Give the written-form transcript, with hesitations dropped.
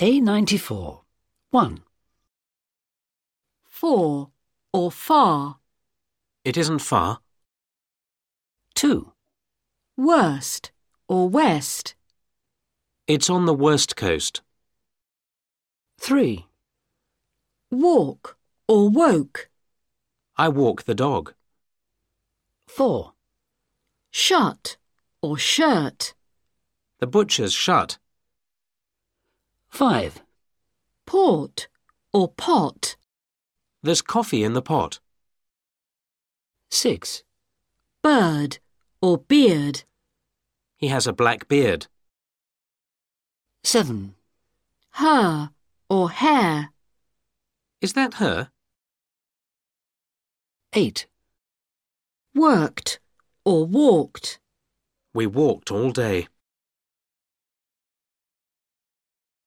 A94. 1. For or far. It isn't far. 2. Worst or west. It's on the worst coast. 3. Walk or woke. I walk the dog. 4. Shut or shirt. The butcher's shut. 5. Port or pot. There's coffee in the pot. 6. Bird or beard. He has a black beard. 7. Her or hair. Is that her? 8. Worked or walked. We walked all day.